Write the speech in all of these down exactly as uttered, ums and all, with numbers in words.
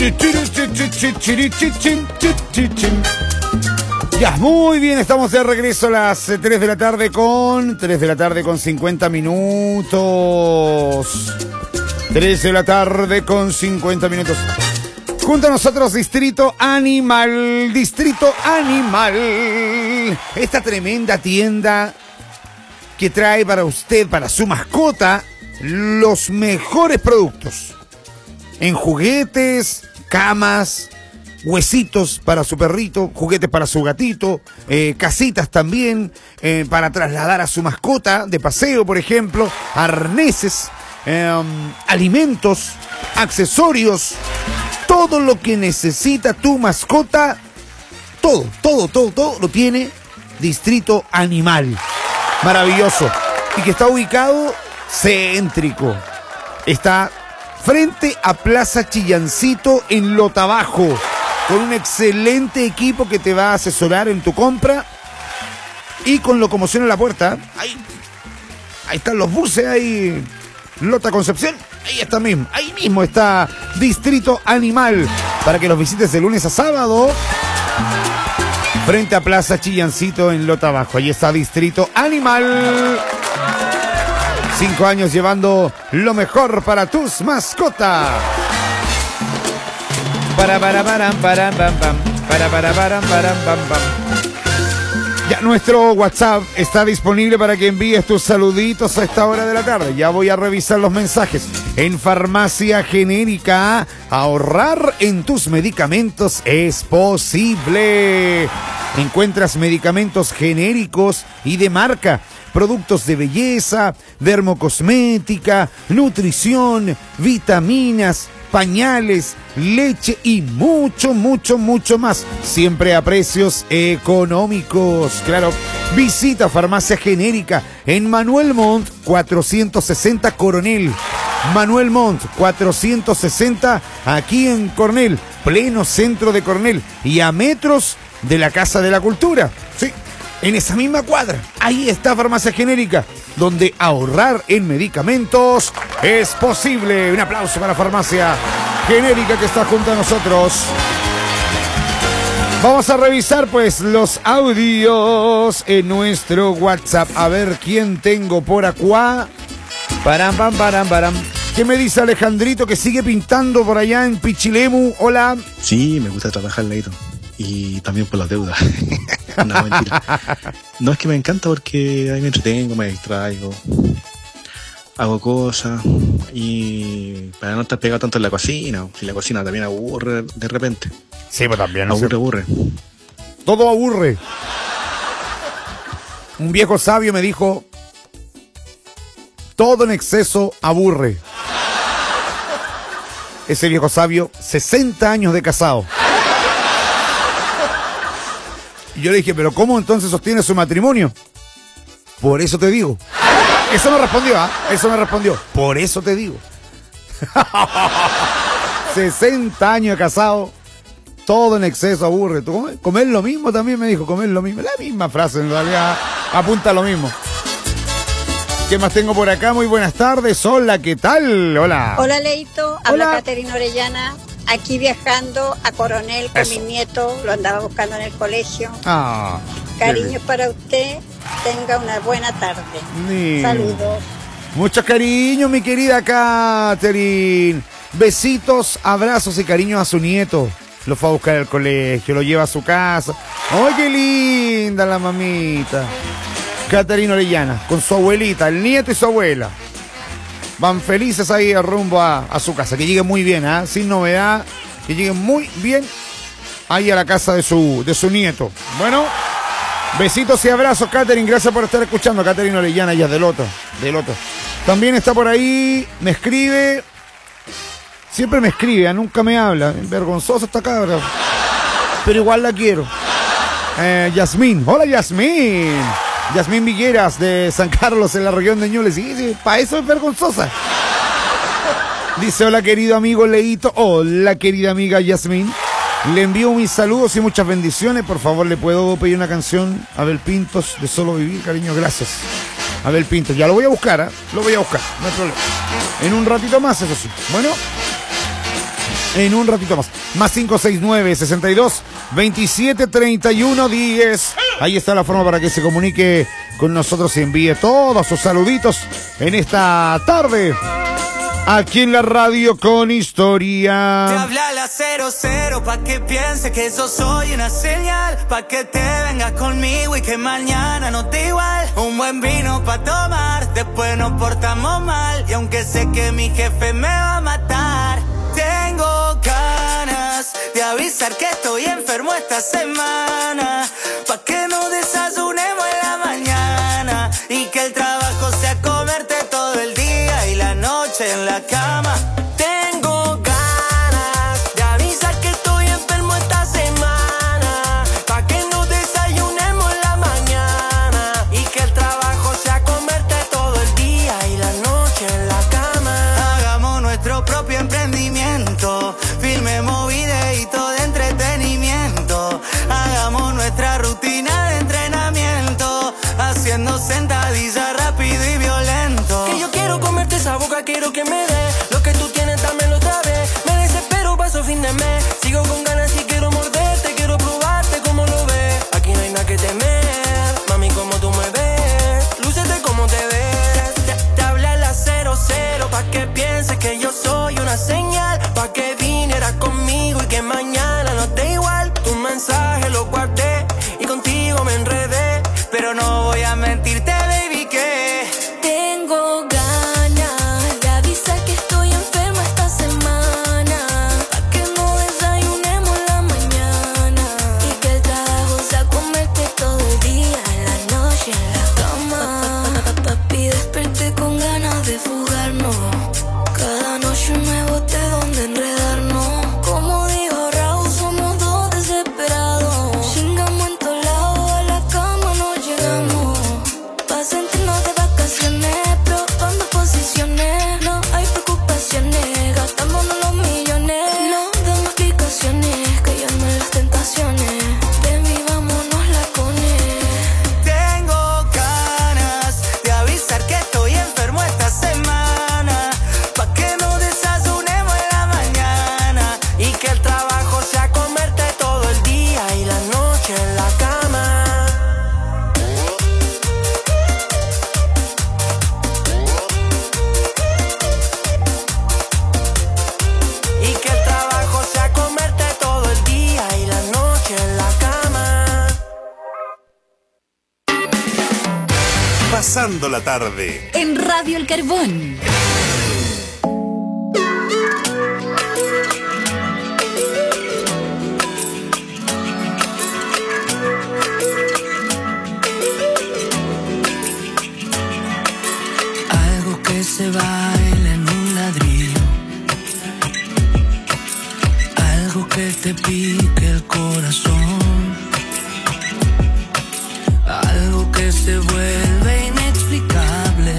Ya, muy bien, estamos de regreso a las tres de la tarde con... tres de la tarde con cincuenta minutos. tres de la tarde con cincuenta minutos. Junto a nosotros, Distrito Animal. Distrito Animal. Esta tremenda tienda que trae para usted, para su mascota, los mejores productos. En juguetes, camas, huesitos para su perrito, juguetes para su gatito, eh, casitas también, eh, para trasladar a su mascota de paseo, por ejemplo, arneses, eh, alimentos, accesorios, todo lo que necesita tu mascota, todo, todo, todo, todo lo tiene Distrito Animal. Maravilloso. Y que está ubicado céntrico. Está frente a Plaza Chillancito en Lotabajo, con un excelente equipo que te va a asesorar en tu compra y con locomoción en la puerta. Ahí, ahí están los buses, ahí, Lota Concepción, ahí está mismo, ahí mismo está Distrito Animal, para que los visites de lunes a sábado, frente a Plaza Chillancito en Lotabajo. Ahí está Distrito Animal. Cinco años llevando lo mejor para tus mascotas. Para para para para pam pam para para para para pam pam. Ya nuestro WhatsApp está disponible para que envíes tus saluditos a esta hora de la tarde. Ya voy a revisar los mensajes. En Farmacia Genérica, ahorrar en tus medicamentos es posible. Encuentras medicamentos genéricos y de marca, productos de belleza, dermocosmética, nutrición, vitaminas, pañales, leche y mucho, mucho, mucho más. Siempre a precios económicos. Claro, visita Farmacia Genérica en Manuel Montt cuatrocientos sesenta Coronel. Manuel Montt cuatrocientos sesenta aquí en Coronel, pleno centro de Coronel y a metros de la Casa de la Cultura. Sí, en esa misma cuadra. Ahí está Farmacia Genérica, donde ahorrar en medicamentos es posible. Un aplauso para Farmacia Genérica que está junto a nosotros. Vamos a revisar pues los audios en nuestro WhatsApp. A ver quién tengo por acá. Param, pam, param, param. ¿Qué me dice Alejandrito que sigue pintando por allá en Pichilemu? Hola. Sí, me gusta trabajar, Leito. Y también por las deudas. No, mentira. No, es que me encanta porque ahí me entretengo, me distraigo, hago cosas y para no estar pegado tanto en la cocina. Si la cocina también aburre de repente. Sí, pues también. Aburre, ¿sí? Aburre. Todo aburre. Un viejo sabio me dijo, todo en exceso aburre. Ese viejo sabio, sesenta años de casado. Y yo le dije, ¿pero cómo entonces sostiene su matrimonio? Por eso te digo. Eso me respondió, ¿ah? ¿eh? Eso me respondió. Por eso te digo. sesenta años de casado, todo en exceso aburre. ¿Tú comer? Comer lo mismo también me dijo, comer lo mismo. La misma frase en realidad apunta a lo mismo. ¿Qué más tengo por acá? Muy buenas tardes. Hola, ¿qué tal? Hola. Hola, Leito. Habla Caterina Orellana. Aquí viajando a Coronel con Eso. Mi nieto. Lo andaba buscando en el colegio. Ah. Cariños para usted. Tenga una buena tarde. Sí. Saludos. Muchos cariños, mi querida Catherine. Besitos, abrazos y cariños a su nieto. Lo fue a buscar al colegio, lo lleva a su casa. ¡Ay, qué linda la mamita! Caterina Orellana, con su abuelita, el nieto y su abuela. Van felices ahí rumbo a, a su casa. Que lleguen muy bien, ¿eh? Sin novedad. Que lleguen muy bien ahí a la casa de su, de su nieto. Bueno, besitos y abrazos, Catherine. Gracias por estar escuchando. Caterina Orellana, ella es de Lota. De Lota. También está por ahí, me escribe. Siempre me escribe, ¿eh? Nunca me habla. Vergonzosa esta cabra. Pero igual la quiero. Eh, Yasmín. Hola, Yasmín. Yasmín Vigueras de San Carlos en la región de Ñuble. Sí, sí, para eso es vergonzosa. Dice, hola querido amigo Leito. Hola querida amiga Yasmín. Le envío mis saludos y muchas bendiciones. Por favor, ¿le puedo pedir una canción a Abel Pintos de Solo Vivir? Cariño, gracias. Abel Pintos, ya lo voy a buscar, ¿eh? Lo voy a buscar, no hay problema. En un ratito más, eso sí. Bueno, En un ratito más. Más cinco seis nueve, sesenta y dos, veintisiete, treinta y uno, diez. Ahí está la forma para que se comunique con nosotros y envíe todos sus saluditos en esta tarde. Aquí en la radio con historia. Te habla la cero cero pa' que piense que yo soy una señal, pa' que te vengas conmigo y que mañana no te igual. Un buen vino pa' tomar, después nos portamos mal. Y aunque sé que mi jefe me va a matar, tengo ganas de avisar que estoy enfermo esta semana, pa' que no desayunemos en la mañana y que el trabajo sea comerte todo el día y la noche en la cama. Tengo ganas de avisar que estoy enfermo esta semana, pa' que no desayunemos en la mañana y que el trabajo sea comerte todo el día y la noche en la cama. Hagamos nuestro propio emprendimiento, filmemos videitos de entretenimiento, hagamos nuestra rutina de entrenamiento, haciendo sentadillas rápido y violento. Que yo quiero comerte esa boca, quiero que me dé lo que tú tienes, dámelo otra vez. Me desespero, paso fin de mes, sigo con ganas y quiero morderte, quiero probarte como lo ves. Aquí no hay nada que temer, mami, como tú me ves, lúcete como te ves. Te, te, te habla la cero cero pa' que pienses que yo soy una señal, pa' que vinieras conmigo y que mañana no te igual. Tu mensaje lo guardé y contigo me enredé, pero no voy a mentirte, baby, que tengo ganas de avisar que estoy enferma esta semana, pa' que no desayunemos en la mañana y que el trabajo sea comerte todo el día, en la noche en la cama. Papi, desperté con ganas de fugarnos, cada noche un nuevo té donde enredarnos. Como dijo Raúl, somos dos desesperados, chingamos en todos lados, a la cama no llegamos, pa' sentirnos de vacaciones, probando posiciones, no hay preocupaciones, gastándonos los millones, no damos explicaciones, cayendo en las tentaciones, ven y vámonos la cone. Tengo ganas de avisar que estoy enfermo esta semana, pa' que no desayunemos en la mañana y que el trabajo sea comerte todo el día y la noche en la cama. Y que el trabajo sea comerte todo el día y la noche en la cama. Pasando la tarde. En Radio El Carbón. Algo que se baila en un ladrillo, algo que te pique el corazón, algo que se vuelve inexplicable,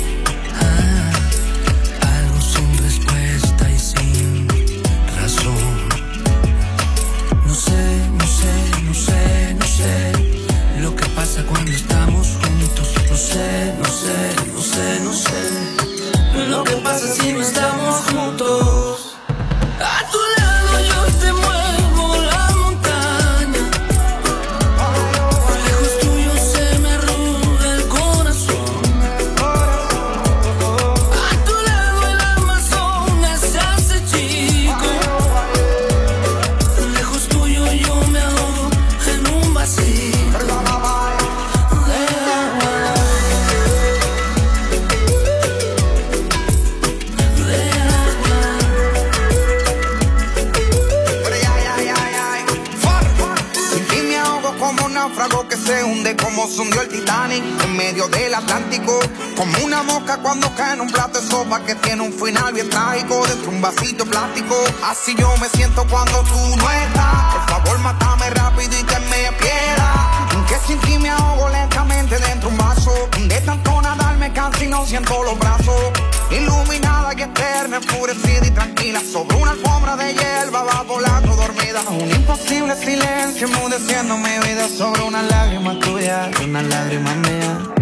ah, algo sin respuesta y sin razón. No sé, no sé, no sé, no sé lo que pasa cuando estamos juntos. No sé, no sé, no sé, no sé lo que pasa si no estamos juntos. A tu lado yo te muevo la montaña, lejos tuyo se me arruga el corazón. A tu lado el Amazonas se hace chico, lejos tuyo yo me ahogo en un vacío. Náufrago que se hunde como se hundió el Titanic en medio del Atlántico, como una mosca cuando cae en un plato de sopa que tiene un final bien trágico dentro de un vasito plástico. Así yo me siento cuando tú no estás. Por favor, mátame rápido y que me pierda, que sin ti me ahogo lentamente dentro de un vaso. De tanto nadar me canso y no siento los brazos. Iluminada y eterna, enfurecida y tranquila, sobre una alfombra de hierba va volando dormida. Un imposible silencio enmudeciendo mi vida sobre una lágrima tuya y una lágrima mía.